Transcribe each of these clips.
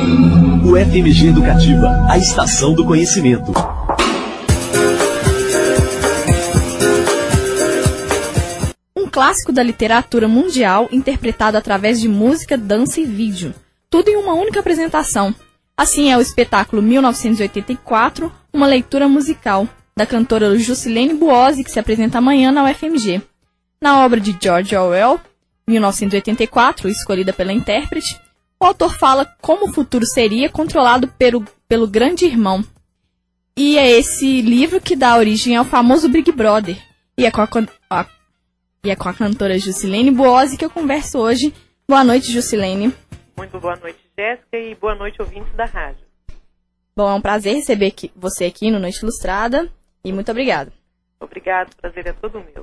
O FMG Educativa, a estação do conhecimento. Um clássico da literatura mundial interpretado através de música, dança e vídeo. Tudo em uma única apresentação. Assim é o espetáculo 1984, uma leitura musical, da cantora Juscelene Buozzi, que se apresenta amanhã na UFMG. Na obra de George Orwell, 1984, escolhida pela intérprete, o autor fala como o futuro seria controlado pelo grande irmão. E é esse livro que dá origem ao famoso Big Brother. E é com a cantora Juscelene Buozzi que eu converso hoje. Boa noite, Juscelene. Muito boa noite, Jéssica, e boa noite, ouvintes da rádio. Bom, é um prazer receber você aqui no Noite Ilustrada e muito obrigada. Obrigado, o prazer é todo meu.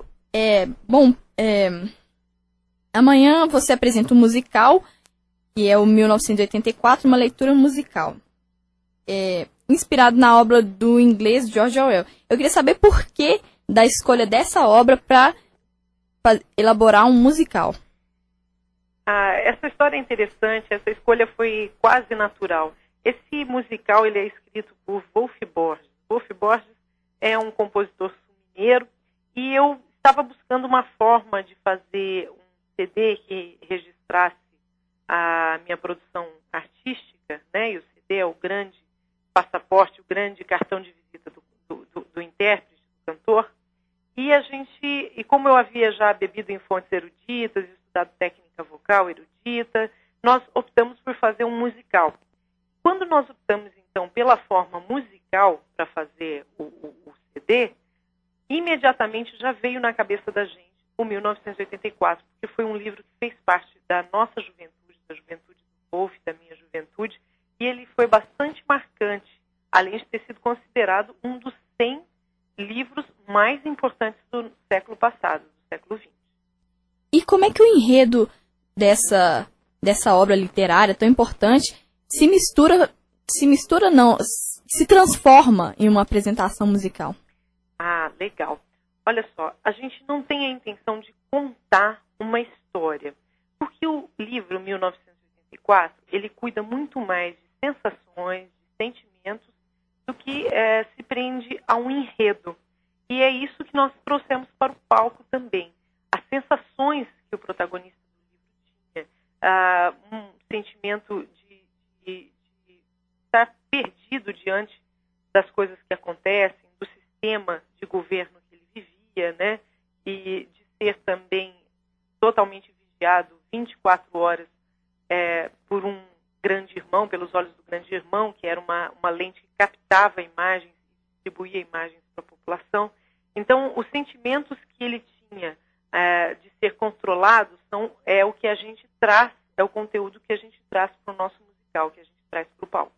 Amanhã você apresenta um musical, que é o 1984, uma leitura musical, inspirado na obra do inglês George Orwell. Eu queria saber por que da escolha dessa obra para elaborar um musical. Essa história é interessante, essa escolha foi quase natural. Esse musical ele é escrito por Wolf Borges. Wolf Borges é um compositor mineiro e eu estava buscando uma forma de fazer um CD que registrasse a minha produção artística, né? E o CD é o grande passaporte, o grande cartão de visita do intérprete, do cantor. E como eu havia já bebido em fontes eruditas, estudado técnica vocal erudita, nós optamos por fazer um musical. Quando nós optamos, então, pela forma musical para fazer o CD, imediatamente já veio na cabeça da gente o 1984, porque foi um livro que fez parte da nossa juventude, da juventude do Wolf, da minha juventude, e ele foi bastante marcante, além de ter sido considerado um dos 100 livros mais importantes do século passado, do século XX. E como é que o enredo dessa obra literária tão importante se transforma em uma apresentação musical? Legal. Olha só, a gente não tem a intenção de contar uma história, porque o livro 1984, ele cuida muito mais de sensações, de sentimentos, do que se prende a um enredo. E é isso que nós trouxemos para o palco também. As sensações que o protagonista do livro tinha, um sentimento de estar perdido diante das coisas que acontecem, do sistema de governo que ele vivia, né? E de ser também totalmente vigiado 24 horas por um grande irmão, pelos olhos do grande irmão, que era uma lente que captava imagens e distribuía imagens para a população. Então, os sentimentos que ele tinha de ser controlado é o que a gente traz, é o conteúdo que a gente traz para o nosso musical, que a gente traz para o palco.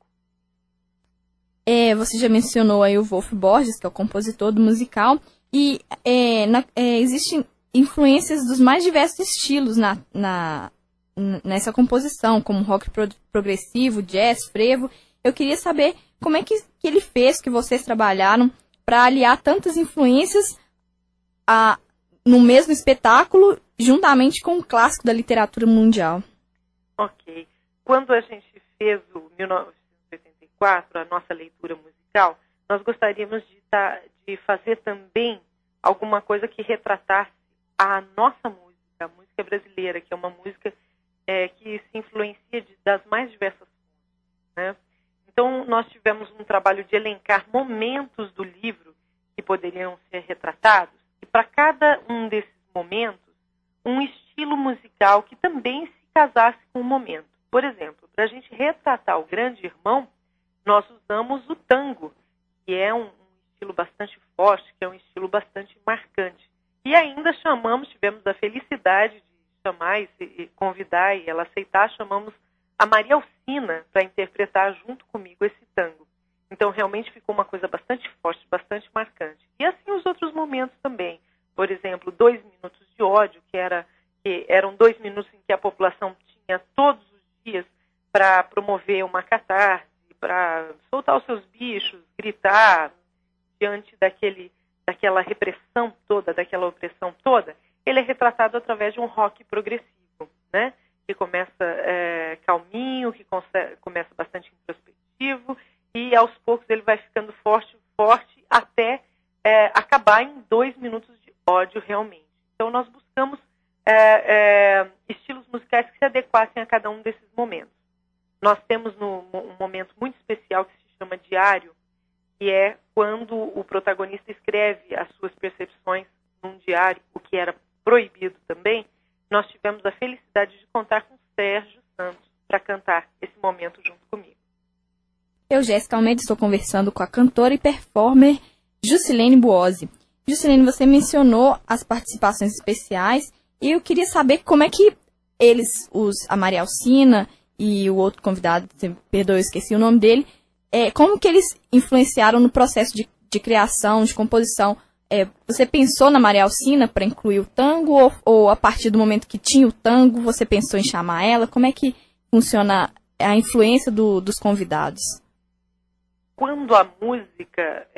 Você já mencionou aí o Wolf Borges, que é o compositor do musical, e existem influências dos mais diversos estilos nessa composição, como rock progressivo, jazz, frevo. Eu queria saber como é que ele fez, que vocês trabalharam, para aliar tantas influências no mesmo espetáculo, juntamente com um clássico da literatura mundial. Ok. Quando a gente fez o 1984, a nossa leitura musical, nós gostaríamos de fazer também alguma coisa que retratasse a nossa música, a música brasileira, que é uma música que se influencia das mais diversas fontes, né? Então, nós tivemos um trabalho de elencar momentos do livro que poderiam ser retratados, e para cada um desses momentos, um estilo musical que também se casasse com o momento. Por exemplo, para a gente retratar o grande irmão, nós usamos o tango, que é um estilo bastante forte, que é um estilo bastante marcante. E ainda tivemos a felicidade de chamar e convidar, e ela aceitar, chamamos a Maria Alcina para interpretar junto comigo esse tango. Então, realmente ficou uma coisa bastante forte, bastante marcante. E assim os outros momentos também. Por exemplo, 2 minutos de ódio, que eram 2 minutos em que a população tinha todos os dias para promover uma catarse, para soltar os seus bichos, gritar diante daquela repressão toda, daquela opressão toda. Ele é retratado através de um rock progressivo, né? que começa calminho, que começa bastante introspectivo, e aos poucos ele vai ficando forte, até acabar em 2 minutos de ódio realmente. Então nós buscamos estilos musicais que se adequassem a cada um desses momentos. Nós temos um momento muito especial que se chama diário, que é quando o protagonista escreve as suas percepções num diário, o que era proibido também. Nós tivemos a felicidade de contar com Sérgio Santos para cantar esse momento junto comigo. Eu, Jéssica Almeida, estou conversando com a cantora e performer Juscelene Buozzi. Juscelene, você mencionou as participações especiais e eu queria saber como é que eles, a Maria Alcina e o outro convidado, perdoe, eu esqueci o nome dele, como que eles influenciaram no processo de criação, de composição? Você pensou na Maria Alcina para incluir o tango ou a partir do momento que tinha o tango, você pensou em chamar ela? Como é que funciona a influência dos convidados? Quando a música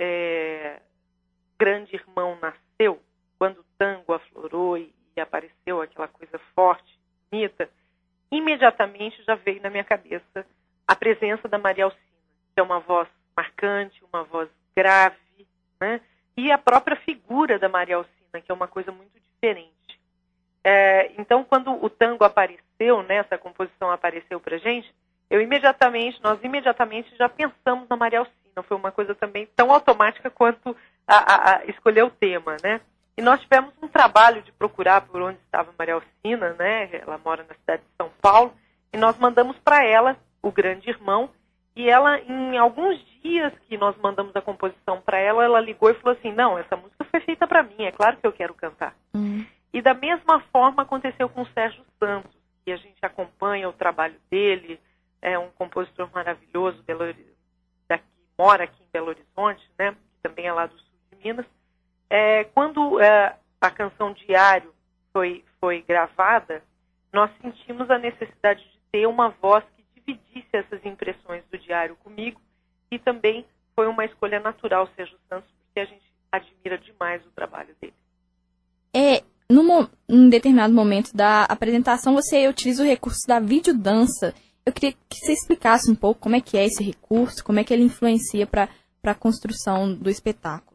Grande Irmão nasceu, quando o tango aflorou e apareceu aquela coisa forte, bonita, imediatamente já veio na minha cabeça a presença da Maria Alcina, que é uma voz marcante, uma voz grave, né? E a própria figura da Maria Alcina, que é uma coisa muito diferente. Então, quando o tango apareceu, né, essa composição apareceu pra gente, nós imediatamente já pensamos na Maria Alcina. Foi uma coisa também tão automática quanto a escolher o tema, né? E nós tivemos um trabalho de procurar por onde estava a Maria Alcina, né? Ela mora na cidade de São Paulo, e nós mandamos para ela o Grande Irmão, e ela, em alguns dias que nós mandamos a composição para ela, ela ligou e falou assim, não, essa música foi feita para mim, é claro que eu quero cantar. E da mesma forma aconteceu com o Sérgio Santos, que a gente acompanha o trabalho dele, é um compositor maravilhoso, que mora aqui em Belo Horizonte, né, que também é lá do sul de Minas. Quando a canção Diário foi gravada, nós sentimos a necessidade de ter uma voz que dividisse essas impressões do diário comigo, e também foi uma escolha natural, Sérgio Santos, porque a gente admira demais o trabalho dele. Num determinado momento da apresentação, você utiliza o recurso da videodança. Eu queria que você explicasse um pouco como é que é esse recurso, como é que ele influencia para a construção do espetáculo.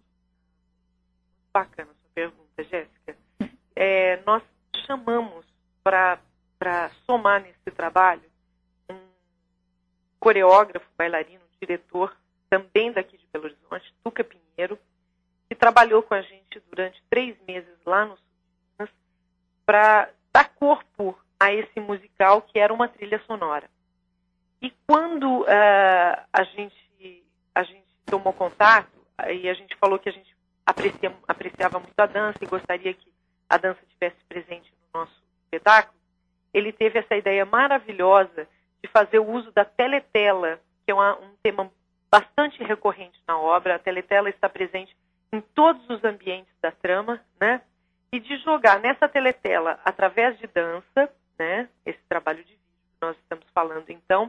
Bacana a sua pergunta, Jéssica. Nós chamamos para somar nesse trabalho um coreógrafo, bailarino, diretor, também daqui de Belo Horizonte, Tuca Pinheiro, que trabalhou com a gente durante 3 meses lá no sul de Minas para dar corpo a esse musical que era uma trilha sonora. E quando a gente tomou contato, e a gente falou que a gente apreciava muito a dança e gostaria que a dança estivesse presente no nosso espetáculo, ele teve essa ideia maravilhosa de fazer o uso da teletela, que é um tema bastante recorrente na obra. A teletela está presente em todos os ambientes da trama, né? E de jogar nessa teletela, através de dança, né? Esse trabalho de vídeo que nós estamos falando, então,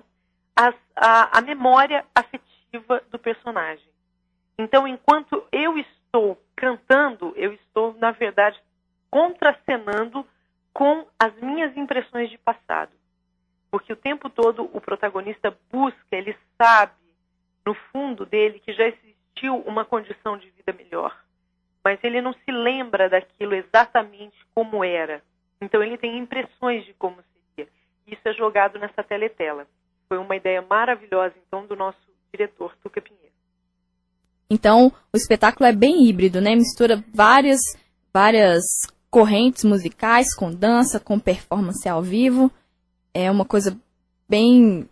a memória afetiva do personagem. Então, enquanto eu estou cantando, eu estou, na verdade, contracenando com as minhas impressões de passado. Porque o tempo todo o protagonista busca, ele sabe, no fundo dele, que já existiu uma condição de vida melhor. Mas ele não se lembra daquilo exatamente como era. Então ele tem impressões de como seria. Isso é jogado nessa teletela. Foi uma ideia maravilhosa, então, do nosso diretor, Tuca Pinheiro. Então, o espetáculo é bem híbrido, né? Mistura várias correntes musicais, com dança, com performance ao vivo. É uma coisa bem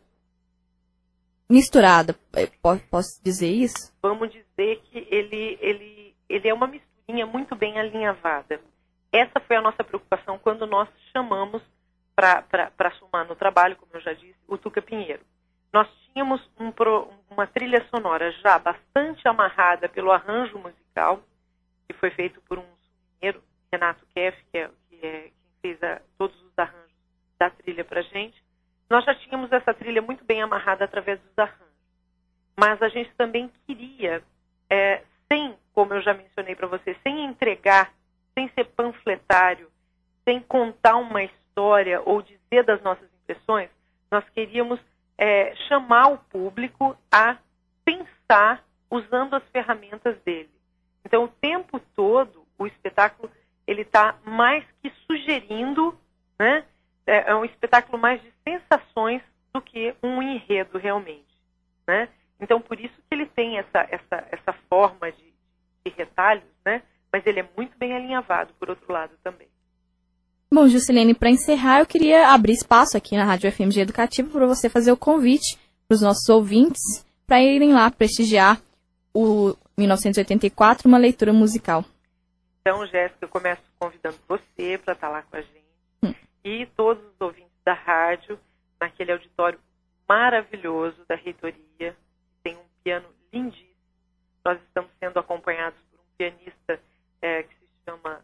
misturada, posso dizer isso? Vamos dizer que ele é uma misturinha muito bem alinhavada. Essa foi a nossa preocupação quando nós chamamos para somar no trabalho, como eu já disse, o Tuca Pinheiro. Nós tínhamos uma trilha sonora já bastante amarrada pelo arranjo musical, que foi feito por um mineiro, Renato Keff, que é quem fez todos os arranjos da trilha para a gente. Nós já tínhamos essa trilha muito bem amarrada através dos arranjos. Mas a gente também queria, sem, como eu já mencionei para você, sem entregar, sem ser panfletário, sem contar uma história história ou dizer das nossas impressões, nós queríamos chamar o público a pensar usando as ferramentas dele. Então, o tempo todo, o espetáculo ele está mais que sugerindo, né? É um espetáculo mais de sensações do que um enredo realmente, né? Então, por isso que ele tem essa forma de retalhos, né? Mas ele é muito bem alinhavado, por outro lado, também. Bom, Juscelene, para encerrar, eu queria abrir espaço aqui na Rádio FMG Educativa para você fazer o convite para os nossos ouvintes para irem lá prestigiar o 1984, uma leitura musical. Então, Jéssica, eu começo convidando você para estar lá com a gente e todos os ouvintes da rádio naquele auditório maravilhoso da reitoria, que tem um piano lindíssimo. Nós estamos sendo acompanhados por um pianista que se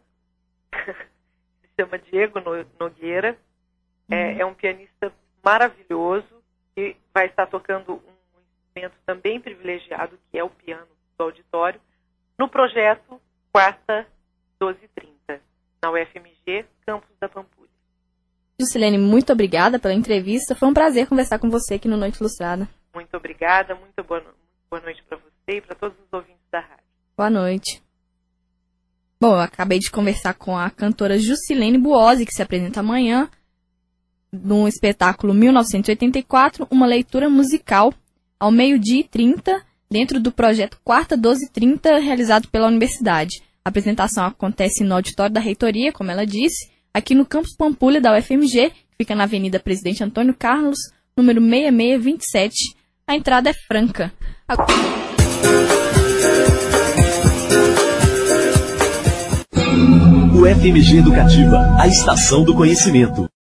chama Diego Nogueira. É um pianista maravilhoso que vai estar tocando um instrumento também privilegiado, que é o piano do auditório, no projeto Quarta 12h30, na UFMG, Campus da Pampulha. Juscelene, muito obrigada pela entrevista. Foi um prazer conversar com você aqui no Noite Ilustrada. Muito obrigada, muito boa noite para você e para todos os ouvintes da rádio. Boa noite. Bom, eu acabei de conversar com a cantora Juscelene Buozzi, que se apresenta amanhã no espetáculo 1984, uma leitura musical, ao 12h30, dentro do projeto Quarta 12h30, realizado pela universidade. A apresentação acontece no auditório da reitoria, como ela disse, aqui no Campus Pampulha da UFMG, que fica na Avenida Presidente Antônio Carlos, número 6627. A entrada é franca. UFMG Educativa, a estação do conhecimento.